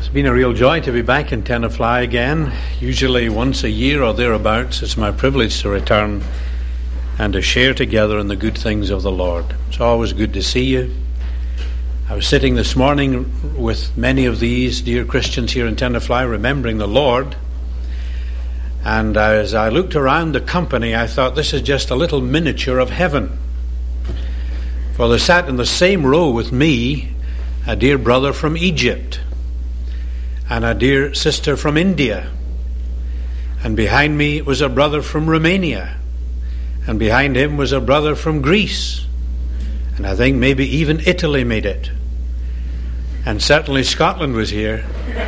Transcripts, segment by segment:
It's been a real joy to be back in Tenafly again. Usually once a year or thereabouts, it's my privilege to return and to share together in the good things of the Lord. It's always good to see you. I was sitting this morning with many of these dear Christians here in Tenafly, remembering the Lord. And as I looked around the company, I thought, this is just a little miniature of heaven. For there sat in the same row with me a dear brother from Egypt, and a dear sister from India. And behind me was a brother from Romania. And behind him was a brother from Greece. And I think maybe even Italy made it. And certainly Scotland was here.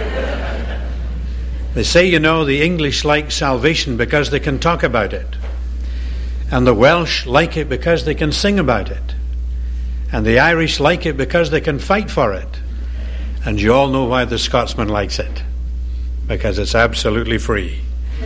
They say, the English like salvation because they can talk about it. And the Welsh like it because they can sing about it. And the Irish like it because they can fight for it. And you all know why the Scotsman likes it. Because it's absolutely free.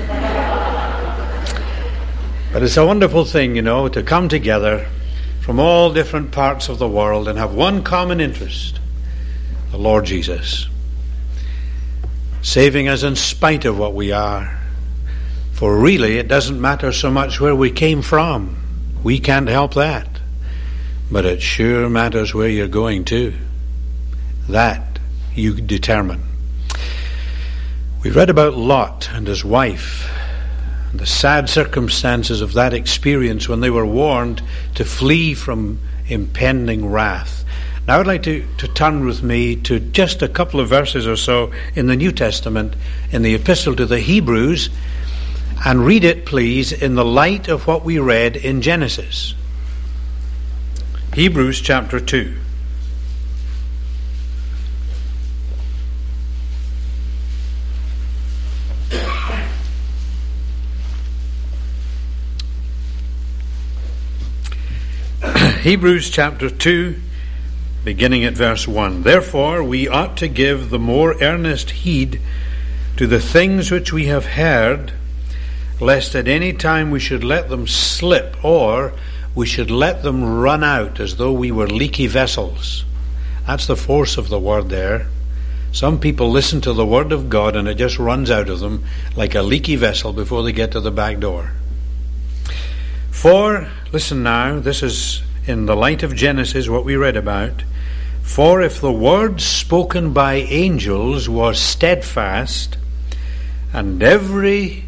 But it's a wonderful thing, to come together from all different parts of the world and have one common interest. The Lord Jesus. Saving us in spite of what we are. For really, it doesn't matter so much where we came from. We can't help that. But it sure matters where you're going to. That you determine. We read about Lot and his wife and the sad circumstances of that experience when they were warned to flee from impending wrath. Now I'd like to turn with me to just a couple of verses or so in the New Testament, in the Epistle to the Hebrews, and read it, please, in the light of what we read in Genesis. Hebrews chapter 2. Hebrews chapter 2, beginning at verse 1. Therefore we ought to give the more earnest heed to the things which we have heard, lest at any time we should let them slip, or we should let them run out as though we were leaky vessels. That's the force of the word there. Some people listen to the word of God and it just runs out of them like a leaky vessel before they get to the back door. For, listen now, this is in the light of Genesis what we read about. For if the word spoken by angels was steadfast, and every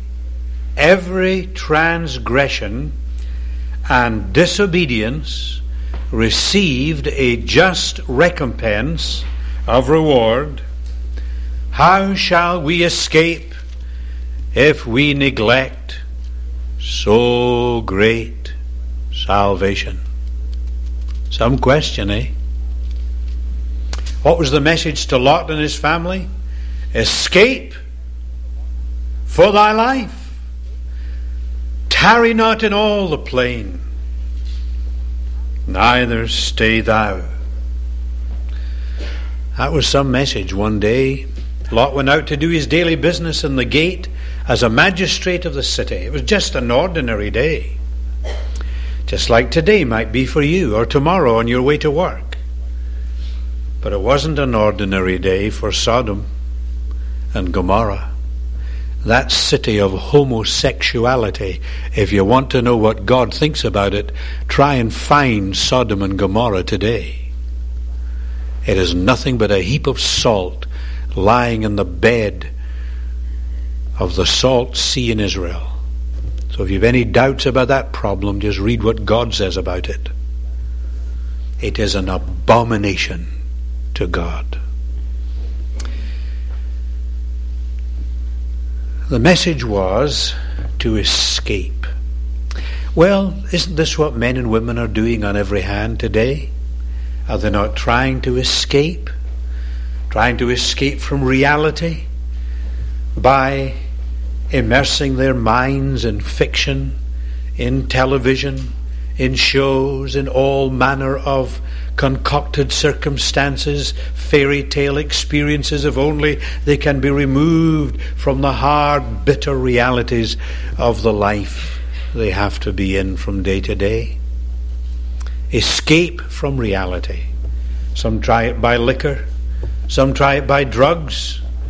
transgression and disobedience received a just recompense of reward, how shall we escape if we neglect so great salvation? Some question, eh? What was the message to Lot and his family? Escape for thy life. Tarry not in all the plain, neither stay thou. That was some message one day. Lot went out to do his daily business in the gate as a magistrate of the city. It was just an ordinary day. Just like today might be for you, or tomorrow on your way to work. But it wasn't an ordinary day for Sodom and Gomorrah. That city of homosexuality. If you want to know what God thinks about it, try and find Sodom and Gomorrah today. It is nothing but a heap of salt lying in the bed of the salt sea in Israel. So if you have any doubts about that problem, just read what God says about it. It is an abomination to God. The message was to escape. Well, isn't this what men and women are doing on every hand today? Are they not trying to escape? Trying to escape from reality by immersing their minds in fiction, in television, in shows, in all manner of concocted circumstances, fairy tale experiences, if only they can be removed from the hard, bitter realities of the life they have to be in from day to day. Escape from reality. Some try it by liquor, some try it by drugs,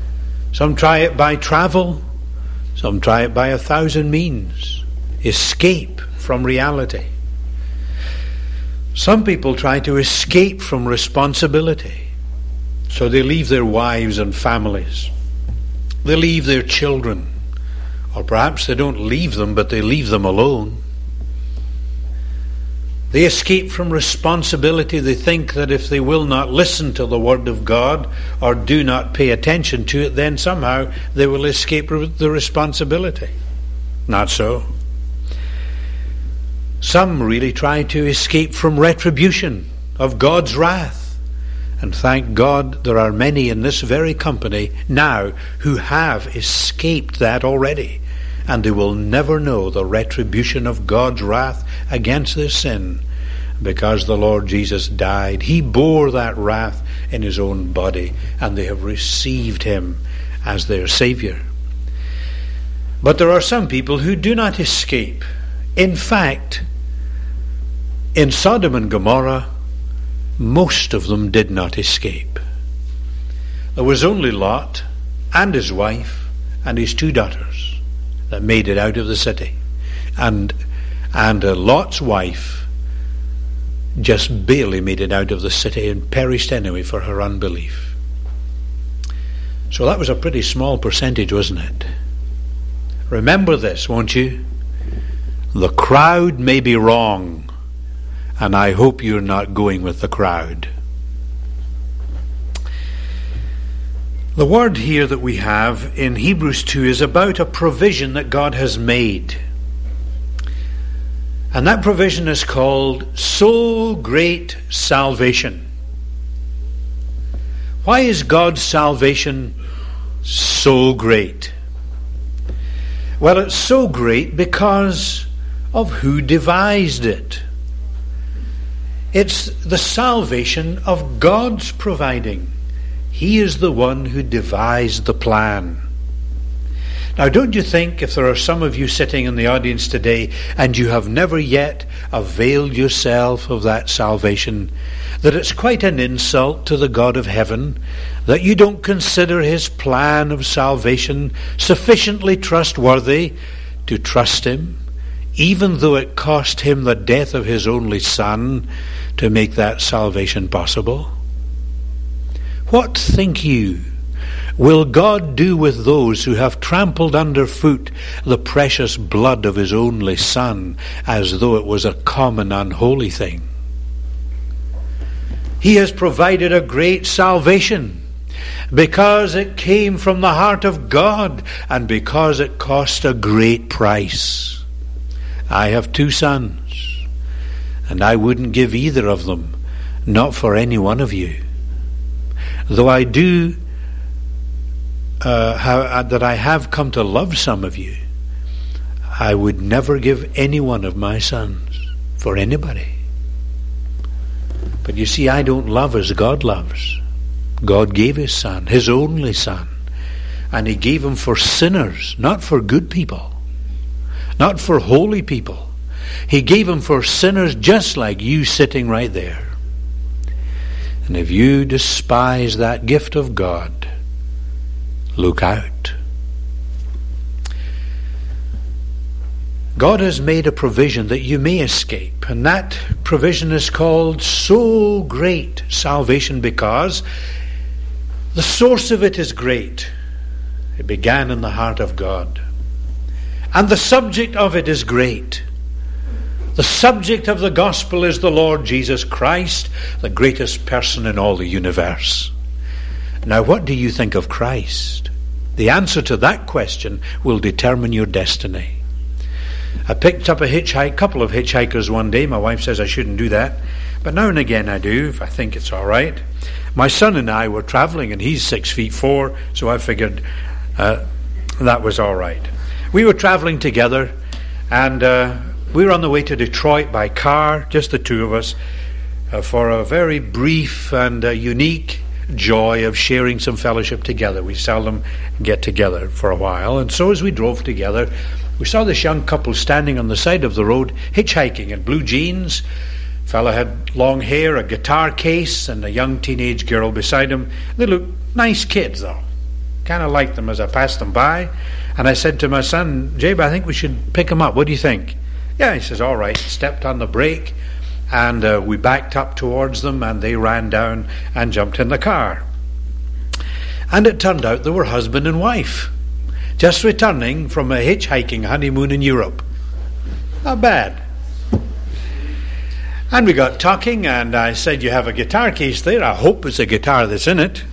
Some try it by travel. Some try it by 1,000 means. Escape from reality. Some people try to escape from responsibility. So they leave their wives and families. They leave their children. Or perhaps they don't leave them, but they leave them alone. They escape from responsibility. They think that if they will not listen to the Word of God or do not pay attention to it, then somehow they will escape the responsibility. Not so. Some really try to escape from retribution of God's wrath. And thank God there are many in this very company now who have escaped that already. And they will never know the retribution of God's wrath against their sin, because the Lord Jesus died. He bore that wrath in his own body, and they have received him as their Savior. But there are some people who do not escape. In fact, in Sodom and Gomorrah, most of them did not escape. There was only Lot and his wife and his 2 daughters that made it out of the city. And Lot's wife just barely made it out of the city and perished anyway for her unbelief. So that was a pretty small percentage, wasn't it? Remember this, won't you? The crowd may be wrong, and I hope you're not going with the crowd. The word here that we have in Hebrews 2 is about a provision that God has made. And that provision is called so great salvation. Why is God's salvation so great? Well, it's so great because of who devised it. It's the salvation of God's providing. He is the one who devised the plan. Now, don't you think, if there are some of you sitting in the audience today and you have never yet availed yourself of that salvation, that it's quite an insult to the God of heaven that you don't consider his plan of salvation sufficiently trustworthy to trust him, even though it cost him the death of his only Son to make that salvation possible? What think you will God do with those who have trampled underfoot the precious blood of his only Son as though it was a common unholy thing? He has provided a great salvation because it came from the heart of God and because it cost a great price. I have 2 sons, and I wouldn't give either of them, not for any one of you. Though I do, that I have come to love some of you, I would never give any one of my sons for anybody. But you see, I don't love as God loves. God gave his Son, his only Son, and he gave him for sinners, not for good people, not for holy people. He gave him for sinners just like you sitting right there. And if you despise that gift of God, look out. God has made a provision that you may escape, and that provision is called so great salvation because the source of it is great. It began in the heart of God. And the subject of it is great. The subject of the gospel is the Lord Jesus Christ, the greatest person in all the universe. Now, what do you think of Christ? The answer to that question will determine your destiny. I picked up a couple of hitchhikers one day. My wife says I shouldn't do that, but now and again I do, if I think it's all right. My son and I were traveling, and he's 6'4", so I figured that was all right. We were traveling together, and we were on the way to Detroit by car, just the 2 of us, for a very brief and unique joy of sharing some fellowship together. We seldom get together for a while, and so as we drove together, we saw this young couple standing on the side of the road, hitchhiking in blue jeans. Fella had long hair, a guitar case, and a young teenage girl beside him. They looked nice kids, though. Kind of liked them as I passed them by. And I said to my son, Jabe, I think we should pick them up. What do you think? Yeah, he says, all right. Stepped on the brake, and we backed up towards them, and they ran down and jumped in the car. And it turned out they were husband and wife, just returning from a hitchhiking honeymoon in Europe. Not bad. And we got talking, and I said, you have a guitar case there. I hope it's a guitar that's in it.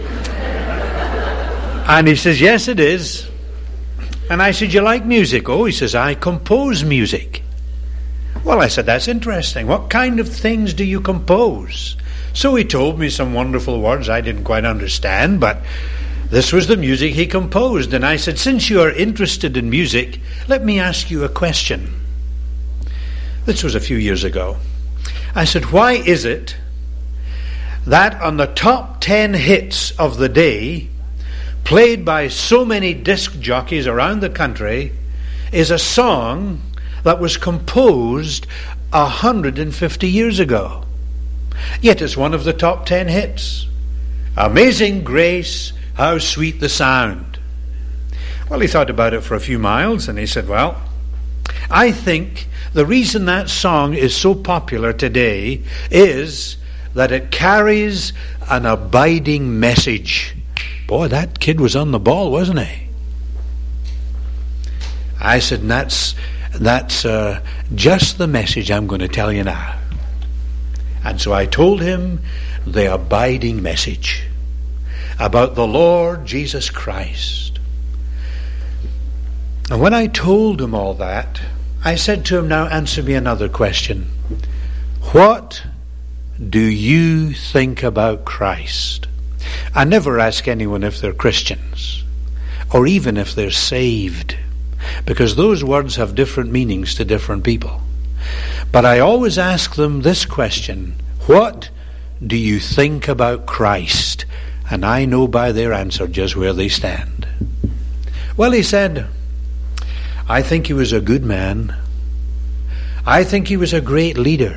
And he says, yes, it is. And I said, you like music? Oh, he says, I compose music. Well, I said, that's interesting. What kind of things do you compose? So he told me some wonderful words I didn't quite understand, but this was the music he composed. And I said, since you are interested in music, let me ask you a question. This was a few years ago. I said, why is it that on the top 10 hits of the day, played by so many disc jockeys around the country, is a song that was composed 150 years ago? Yet it's one of the top 10 hits. Amazing Grace, how sweet the sound. Well, he thought about it for a few miles, and he said, well, I think the reason that song is so popular today is that it carries an abiding message. Boy, that kid was on the ball, wasn't he? I said, and that's just the message I'm going to tell you now. And so I told him the abiding message about the Lord Jesus Christ. And when I told him all that, I said to him, now answer me another question. What do you think about Christ? I never ask anyone if they're Christians, or even if they're saved, because those words have different meanings to different people. But I always ask them this question: what do you think about Christ? And I know by their answer just where they stand. Well, he said, I think he was a good man. I think he was a great leader.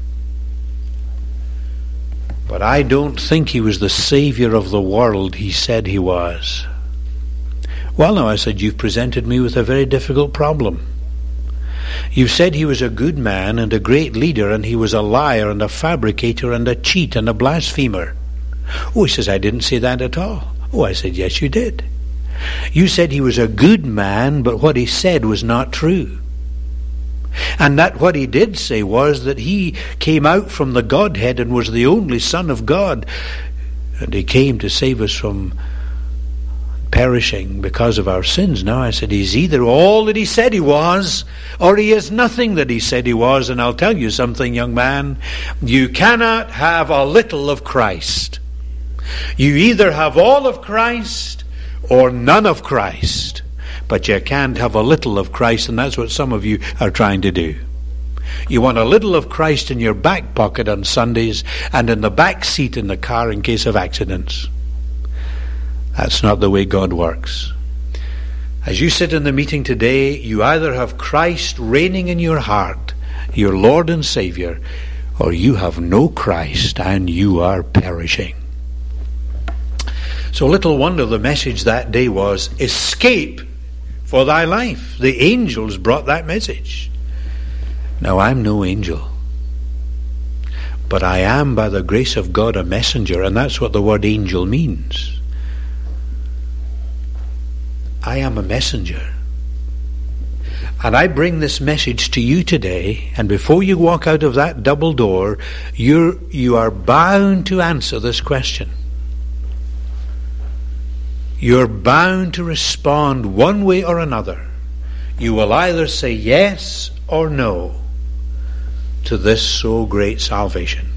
But I don't think he was the Savior of the world he said he was. Well, now, I said, you've presented me with a very difficult problem. You've said he was a good man and a great leader, and he was a liar and a fabricator and a cheat and a blasphemer. Oh, he says, I didn't say that at all. Oh, I said, yes, you did. You said he was a good man, but what he said was not true. And that what he did say was that he came out from the Godhead and was the only Son of God. And he came to save us from perishing because of our sins. Now, I said, he's either all that he said he was, or he is nothing that he said he was. And I'll tell you something, young man. You cannot have a little of Christ. You either have all of Christ or none of Christ. But you can't have a little of Christ, and that's what some of you are trying to do. You want a little of Christ in your back pocket on Sundays and in the back seat in the car in case of accidents. That's not the way God works. As you sit in the meeting today, you either have Christ reigning in your heart, your Lord and Savior, or you have no Christ and you are perishing. So little wonder the message that day was, escape for thy life. The angels brought that message. Now, I'm no angel, but I am, by the grace of God, a messenger, and that's what the word angel means. I am a messenger, and I bring this message to you today, and before you walk out of that double door, you are bound to answer this question. You're bound to respond one way or another. You will either say yes or no to this so great salvation.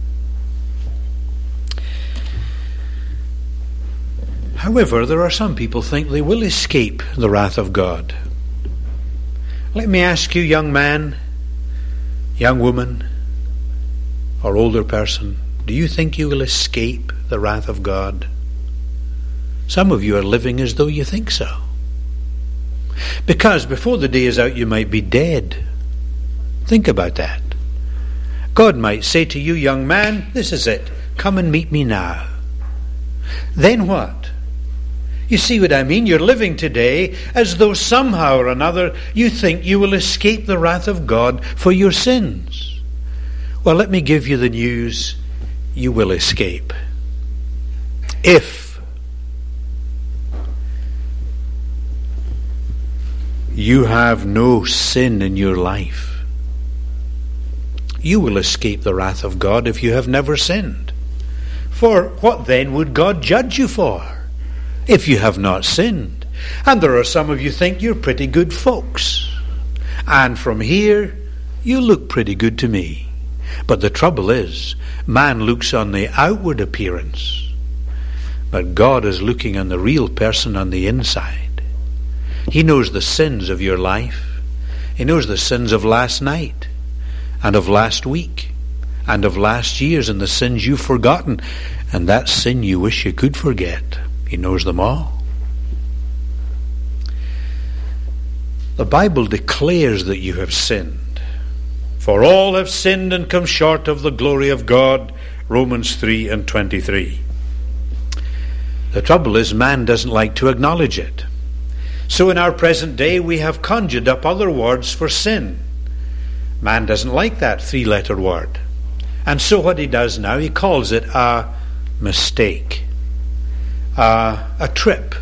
However, there are some people think they will escape the wrath of God. Let me ask you, young man, young woman, or older person, do you think you will escape the wrath of God? Some of you are living as though you think so. Because before the day is out, you might be dead. Think about that. God might say to you, young man, this is it. Come and meet me now. Then what? You see what I mean? You're living today as though somehow or another you think you will escape the wrath of God for your sins. Well, let me give you the news. You will escape. If you have no sin in your life, you will escape the wrath of God if you have never sinned. For what then would God judge you for if you have not sinned? And there are some of you think you're pretty good folks. And from here, you look pretty good to me. But the trouble is, man looks on the outward appearance, but God is looking on the real person on the inside. He knows the sins of your life. He knows the sins of last night, and of last week, and of last year's, and the sins you've forgotten, and that sin you wish you could forget. He knows them all. The Bible declares that you have sinned. For all have sinned and come short of the glory of God, Romans 3:23. The trouble is, man doesn't like to acknowledge it. So in our present day, we have conjured up other words for sin. Man doesn't like that three-letter word. And so what he does now, he calls it a mistake, a trip,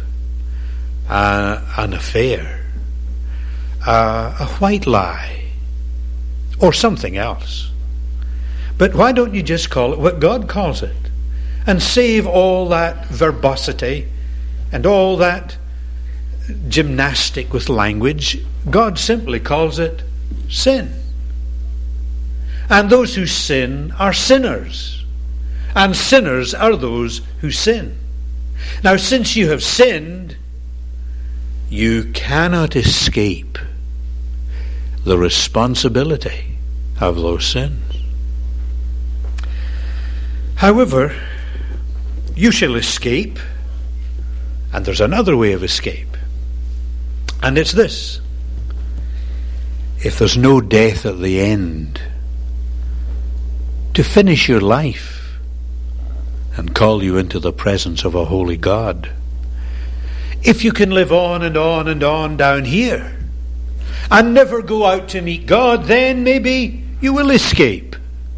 an affair, a white lie, or something else. But why don't you just call it what God calls it, and save all that verbosity and all that gymnastic with language? God simply calls it sin. And those who sin are sinners, and sinners are those who sin. Now, since you have sinned, you cannot escape the responsibility of those sins. However, you shall escape, and there's another way of escape, and it's this: if there's no death at the end to finish your life and call you into the presence of a holy God, if you can live on and on and on down here and never go out to meet God, then maybe you will escape.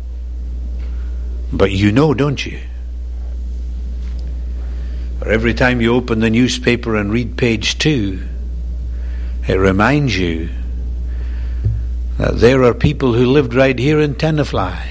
But you know, don't you? For every time you open the newspaper and read page 2, it reminds you that there are people who lived right here in Tenafly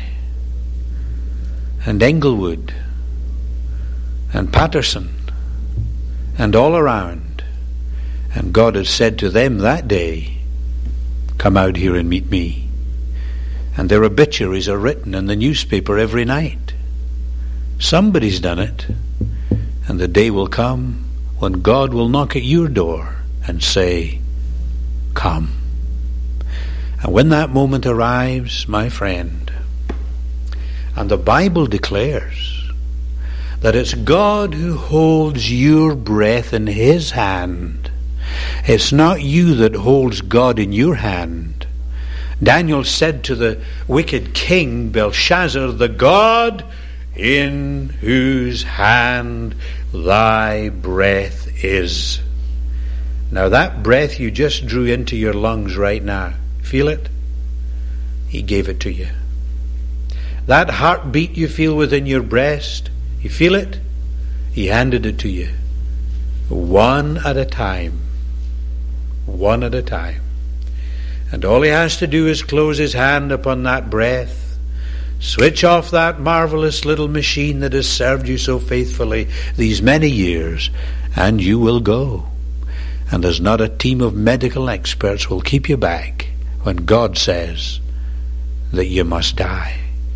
and Englewood and Patterson and all around, and God had said to them that day, come out here and meet me. And their obituaries are written in the newspaper every night. Somebody's done it, and the day will come when God will knock at your door and say, come. And when that moment arrives, my friend, and the Bible declares that it's God who holds your breath in his hand. It's not you that holds God in your hand. Daniel said to the wicked king Belshazzar, the God in whose hand thy breath is. Now that breath you just drew into your lungs right now, feel it? He gave it to you. That heartbeat you feel within your breast, you feel it? He handed it to you. One at a time. One at a time. And all he has to do is close his hand upon that breath, switch off that marvelous little machine that has served you so faithfully these many years, and you will go. And there's not a team of medical experts will keep you back when God says that you must die.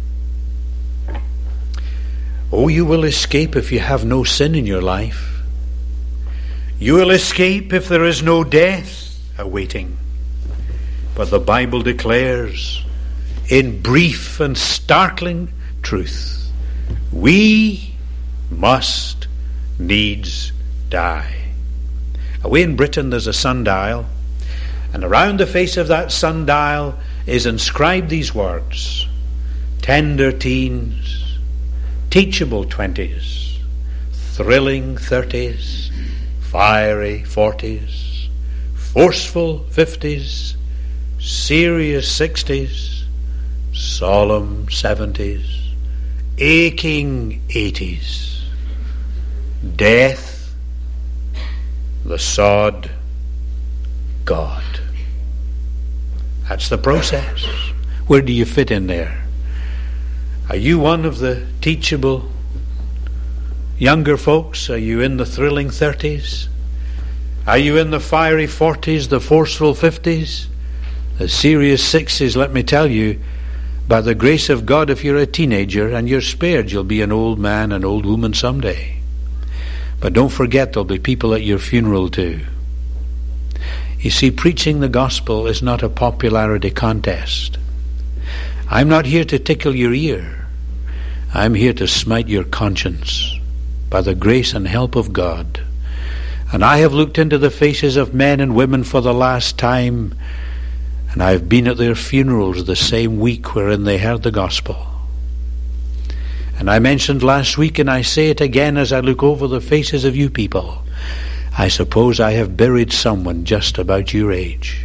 Oh, you will escape if you have no sin in your life. You will escape if there is no death awaiting. But the Bible declares in brief and startling truth, we must needs die. Away in Britain there's a sundial, and around the face of that sundial is inscribed these words: tender teens, teachable 20s, thrilling 30s, Fiery 40s, forceful 50s, serious 60s, solemn 70s, aching 80s. Death, the sod, God. That's the process. Where do you fit in there? Are you one of the teachable younger folks? Are you in the thrilling 30s? Are you in the fiery 40s, the forceful 50s, the serious 60s? Let me tell you, by the grace of God, if you're a teenager and you're spared, you'll be an old man, an old woman someday. But don't forget, there'll be people at your funeral too. You see, preaching the gospel is not a popularity contest. I'm not here to tickle your ear. I'm here to smite your conscience by the grace and help of God. And I have looked into the faces of men and women for the last time, and I've been at their funerals the same week wherein they heard the gospel. And I mentioned last week, and I say it again as I look over the faces of you people, I suppose I have buried someone just about your age.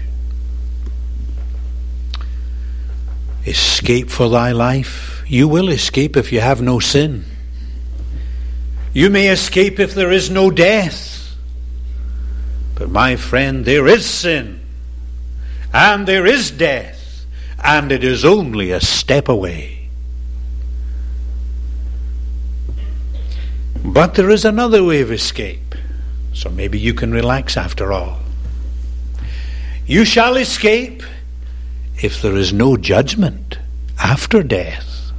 Escape for thy life. You will escape if you have no sin. You may escape if there is no death. But my friend, there is sin. And there is death. And it is only a step away. But there is another way of escape. So maybe you can relax after all. You shall escape if there is no judgment after death.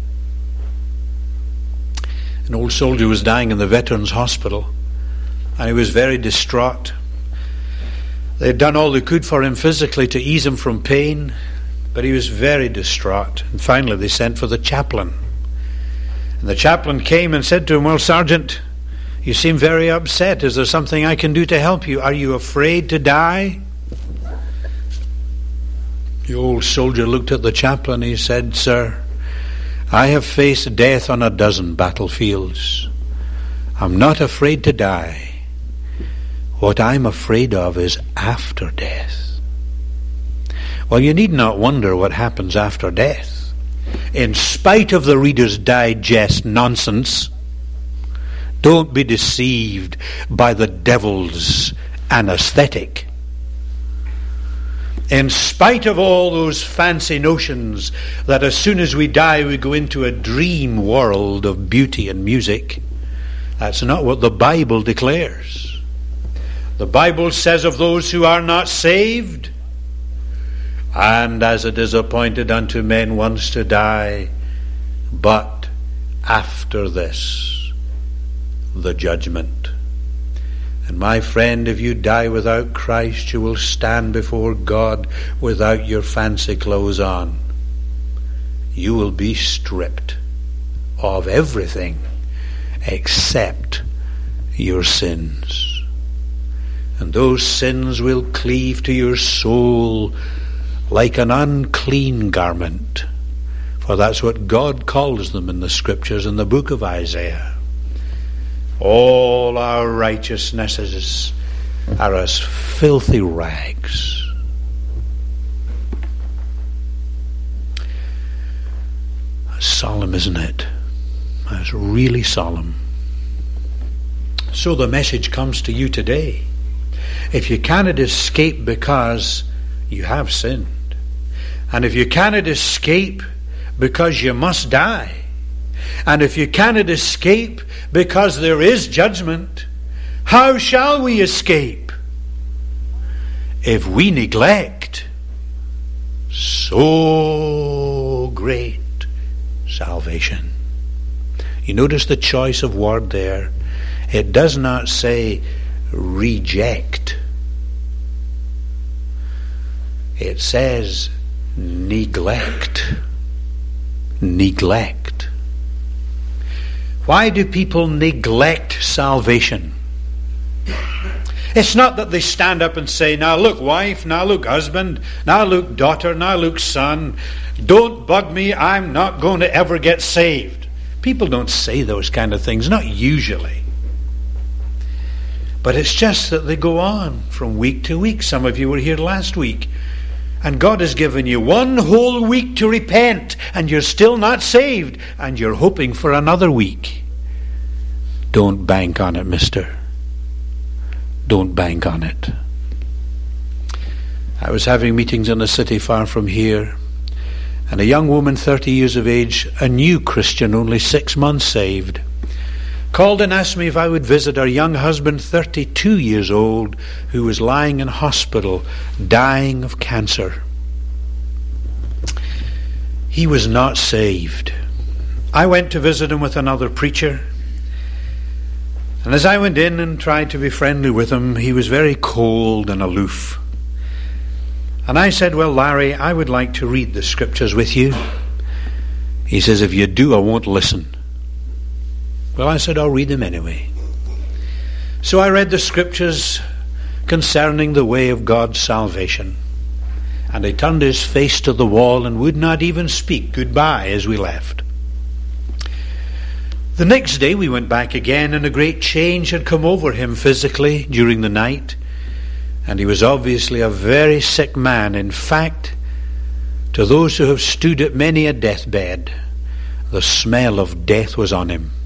An old soldier was dying in the Veterans Hospital, and he was very distraught. They had done all they could for him physically to ease him from pain, but he was very distraught. And finally they sent for the chaplain. And the chaplain came and said to him, "Well, Sergeant, you seem very upset. Is there something I can do to help you? Are you afraid to die?" The old soldier looked at the chaplain. He said, "Sir, I have faced death on a dozen battlefields. I'm not afraid to die. What I'm afraid of is after death." Well, you need not wonder what happens after death. In spite of the Reader's Digest nonsense, don't be deceived by the devil's anesthetic. In spite of all those fancy notions that as soon as we die we go into a dream world of beauty and music, that's not what the Bible declares. The Bible says of those who are not saved, "And as it is appointed unto men once to die, but after this, the judgment." And my friend, if you die without Christ, you will stand before God without your fancy clothes on. You will be stripped of everything except your sins. And those sins will cleave to your soul like an unclean garment. For that's what God calls them in the Scriptures in the book of Isaiah. All our righteousnesses are as filthy rags. That's solemn, isn't it? That's really solemn. So the message comes to you today. If you cannot escape because you have sinned, and if you cannot escape because you must die, and if you cannot escape because there is judgment, how shall we escape if we neglect so great salvation? You notice the choice of word there. It does not say reject. It says neglect. Neglect. Why do people neglect salvation? It's not that they stand up and say, "Now look, wife, now look, husband, now look, daughter, now look, son, don't bug me, I'm not going to ever get saved." People don't say those kind of things, not usually. But it's just that they go on from week to week. Some of you were here last week, and God has given you one whole week to repent, and you're still not saved, and you're hoping for another week. Don't bank on it, mister. Don't bank on it. I was having meetings in a city far from here, and a young woman, 30 years of age, a new Christian, only 6 months saved, called and asked me if I would visit her young husband, 32 years old, who was lying in hospital, dying of cancer. He was not saved. I went to visit him with another preacher, and as I went in and tried to be friendly with him, he was very cold and aloof. And I said, well, Larry, I would like to read the scriptures with you. He says, if you do, I won't listen. Well, I said, I'll read them anyway. So I read the scriptures concerning the way of God's salvation. And he turned his face to the wall and would not even speak goodbye as we left. The next day we went back again, and a great change had come over him physically during the night. And he was obviously a very sick man. In fact, to those who have stood at many a deathbed, the smell of death was on him.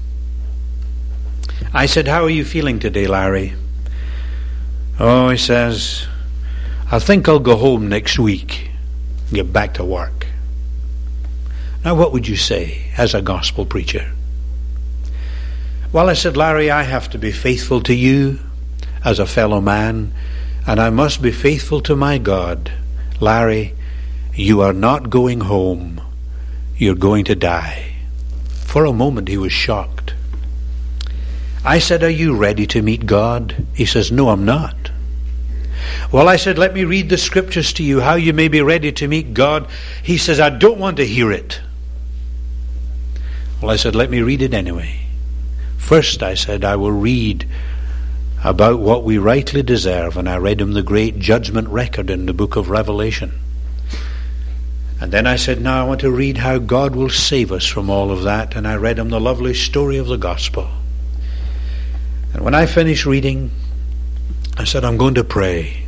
I said, how are you feeling today, Larry? Oh, he says, I think I'll go home next week and get back to work. Now, what would you say as a gospel preacher? Well, I said, Larry, I have to be faithful to you as a fellow man, and I must be faithful to my God. Larry, you are not going home. You're going to die. For a moment he was shocked. I said, are you ready to meet God? He says, no, I'm not. Well, I said, let me read the scriptures to you, how you may be ready to meet God. He says, I don't want to hear it. Well, I said, let me read it anyway. First, I said, I will read about what we rightly deserve, and I read him the great judgment record in the book of Revelation. And then I said, now I want to read how God will save us from all of that, and I read him the lovely story of the gospel. And when I finished reading, I said, I'm going to pray.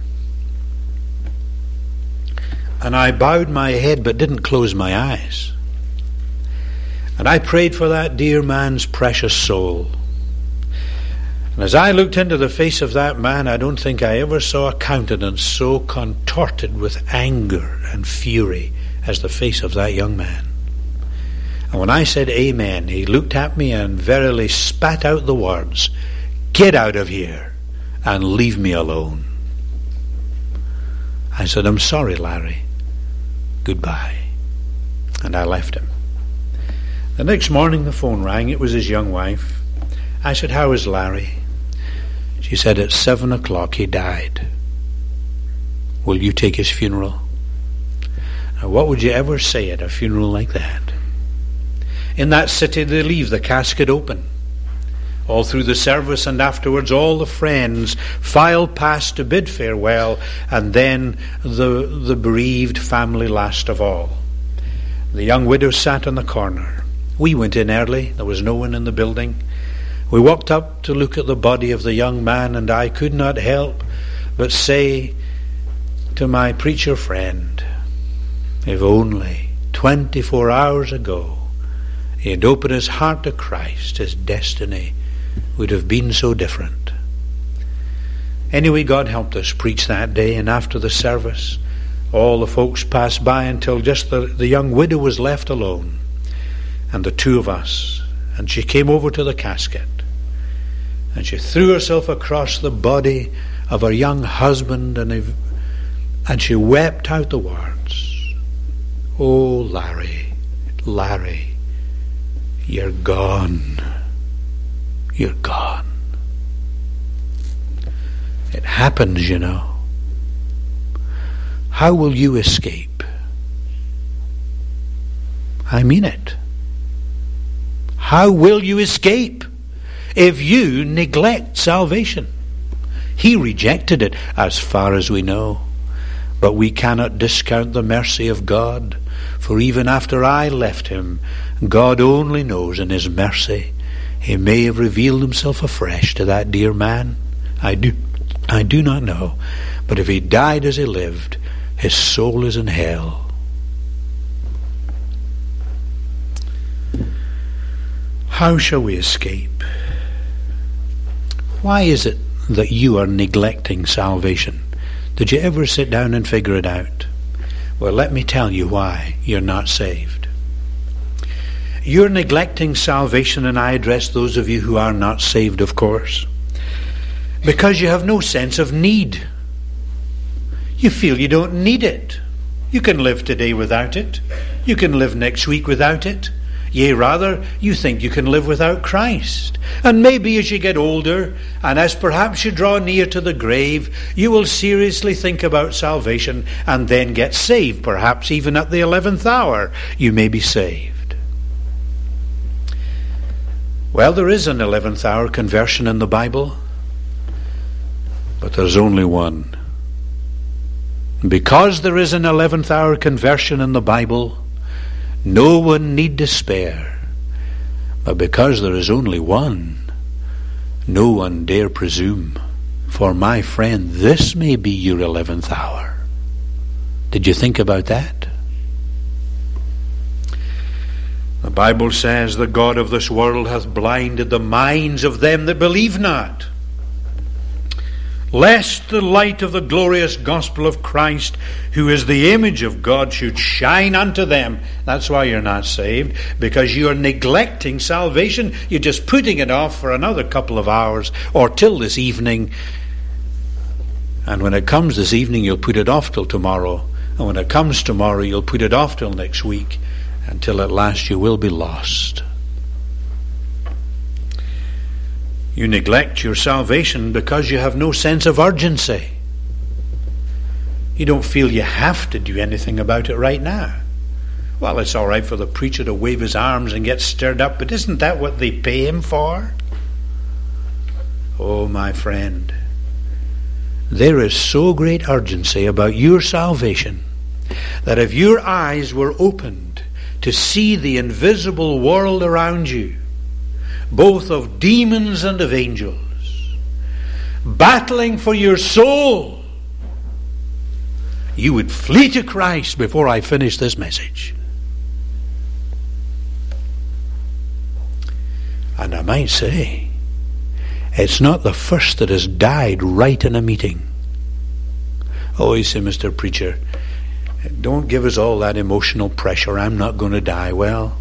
And I bowed my head but didn't close my eyes. And I prayed for that dear man's precious soul. And as I looked into the face of that man, I don't think I ever saw a countenance so contorted with anger and fury as the face of that young man. And when I said amen, he looked at me and verily spat out the words, get out of here and leave me alone. I said, I'm sorry, Larry. Goodbye. And I left him. The next morning the phone rang. It was his young wife. I said, how is Larry? She said, at 7 o'clock he died. Will you take his funeral? Now, what would you ever say at a funeral like that? In that city they leave the casket open. All through the service and afterwards all the friends file past to bid farewell, and then the bereaved family last of all. The young widow sat in the corner. We went in early. There was no one in the building. We walked up to look at the body of the young man, and I could not help but say to my preacher friend, if only 24 hours ago he had opened his heart to Christ, his destiny would have been so different. Anyway, God helped us preach that day, and after the service, all the folks passed by until just the young widow was left alone, and the two of us. And she came over to the casket, and she threw herself across the body of her young husband, and she wept out the words, oh, Larry, Larry, you're gone. You're gone. It happens, you know. How will you escape? I mean it. How will you escape if you neglect salvation? He rejected it as far as we know. But we cannot discount the mercy of God, for even after I left him, God only knows in his mercy, he may have revealed himself afresh to that dear man I do not know. But if he died as he lived, his soul is in hell. How shall we escape? Why is it that you are neglecting salvation? Did you ever sit down and figure it out? Well, let me tell you why you're not saved. You're neglecting salvation, and I address those of you who are not saved, of course, because you have no sense of need. You feel you don't need it. You can live today without it. You can live next week without it. Yea, rather, you think you can live without Christ. And maybe as you get older, and as perhaps you draw near to the grave, you will seriously think about salvation and then get saved. Perhaps even at the 11th hour, you may be saved. Well, there is an 11th hour conversion in the Bible, but there's only one. And because there is an 11th hour conversion in the Bible, no one need despair. But because there is only one, no one dare presume. For my friend, this may be your 11th hour. Did you think about that? The Bible says, the God of this world hath blinded the minds of them that believe not, lest the light of the glorious gospel of Christ, who is the image of God, should shine unto them. That's why you're not saved, because you're neglecting salvation. You're just putting it off for another couple of hours or till this evening. And when it comes this evening, you'll put it off till tomorrow. And when it comes tomorrow, you'll put it off till next week, until at last you will be lost. You neglect your salvation because you have no sense of urgency. You don't feel you have to do anything about it right now. Well, it's all right for the preacher to wave his arms and get stirred up, but isn't that what they pay him for? Oh, my friend, there is so great urgency about your salvation that if your eyes were opened to see the invisible world around you, both of demons and of angels, battling for your soul, you would flee to Christ before I finish this message. And I might say, it's not the first that has died right in a meeting. Oh, you say, Mr. Preacher, don't give us all that emotional pressure. I'm not going to die. Well,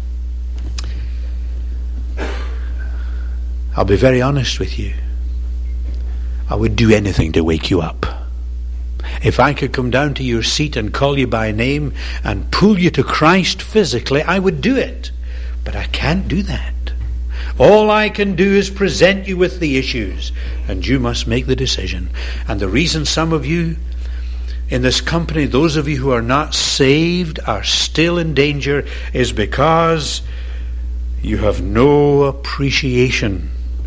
I'll be very honest with you. I would do anything to wake you up. If I could come down to your seat and call you by name and pull you to Christ physically, I would do it. But I can't do that. All I can do is present you with the issues, and you must make the decision. And the reason some of you in this company, those of you who are not saved, are still in danger, is because you have no appreciation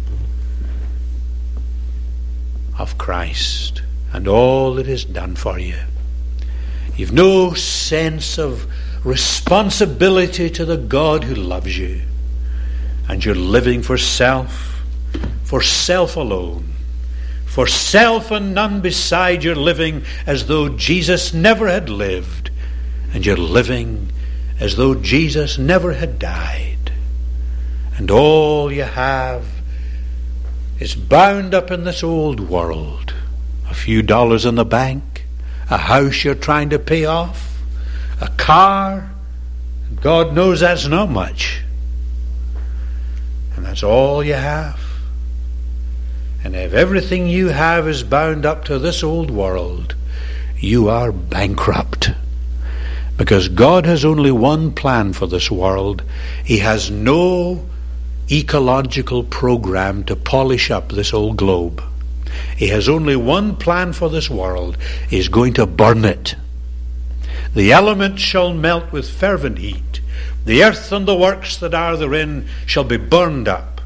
of Christ and all that is done for you. You've no sense of responsibility to the God who loves you, and you're living for self alone, for self and none beside. You're living as though Jesus never had lived, and you're living as though Jesus never had died, and all you have is bound up in this old world. A few dollars in the bank, a house you're trying to pay off, a car. God knows that's not much. And that's all you have. And if everything you have is bound up to this old world, you are bankrupt. Because God has only one plan for this world. He has no ecological program to polish up this old globe. He has only one plan for this world. He's going to burn it. The elements shall melt with fervent heat. The earth and the works that are therein shall be burned up.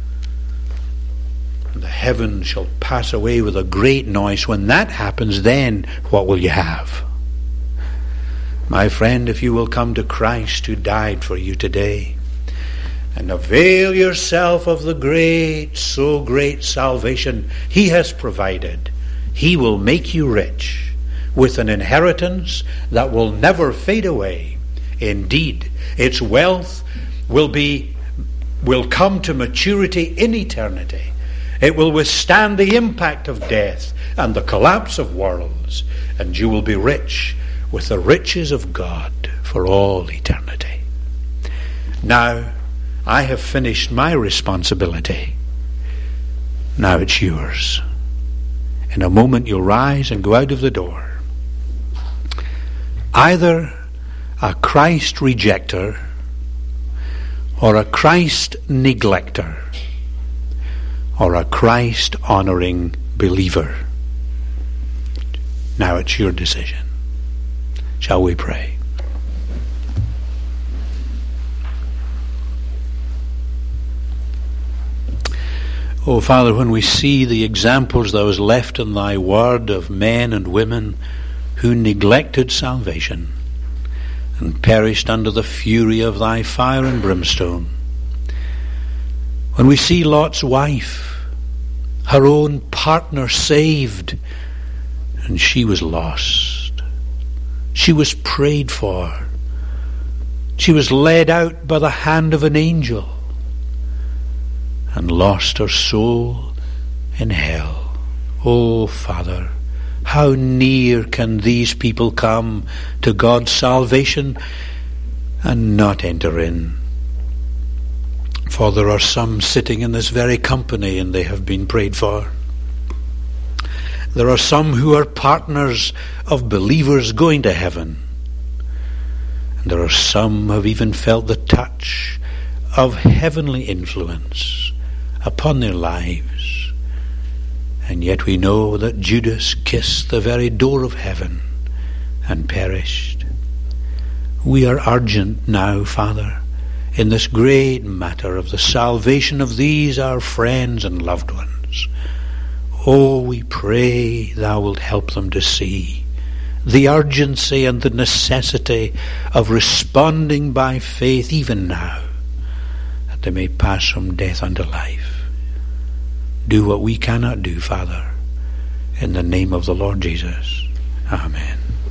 And the heavens shall pass away with a great noise. When that happens, then what will you have? My friend, if you will come to Christ who died for you today, and avail yourself of the great, so great salvation He has provided. He will make you rich with an inheritance that will never fade away. Indeed, its wealth will come to maturity in eternity. It will withstand the impact of death and the collapse of worlds, and you will be rich with the riches of God for all eternity. Now, I have finished my responsibility. Now it's yours. In a moment you'll rise and go out of the door. Either a Christ rejecter or a Christ neglecter or a Christ honoring believer. Now it's your decision. Shall we pray? Oh, Father, when we see the examples that was left in thy word of men and women who neglected salvation and perished under the fury of thy fire and brimstone, when we see Lot's wife, her own partner saved, and she was lost. She was prayed for. She was led out by the hand of an angel and lost her soul in hell. Oh, Father, how near can these people come to God's salvation and not enter in? For there are some sitting in this very company and they have been prayed for. There are some who are partners of believers going to heaven. And there are some who have even felt the touch of heavenly influence upon their lives. And yet we know that Judas kissed the very door of heaven and perished. We are urgent now, Father, in this great matter of the salvation of these our friends and loved ones. Oh, we pray thou wilt help them to see the urgency and the necessity of responding by faith even now, that they may pass from death unto life. Do what we cannot do, Father, in the name of the Lord Jesus. Amen.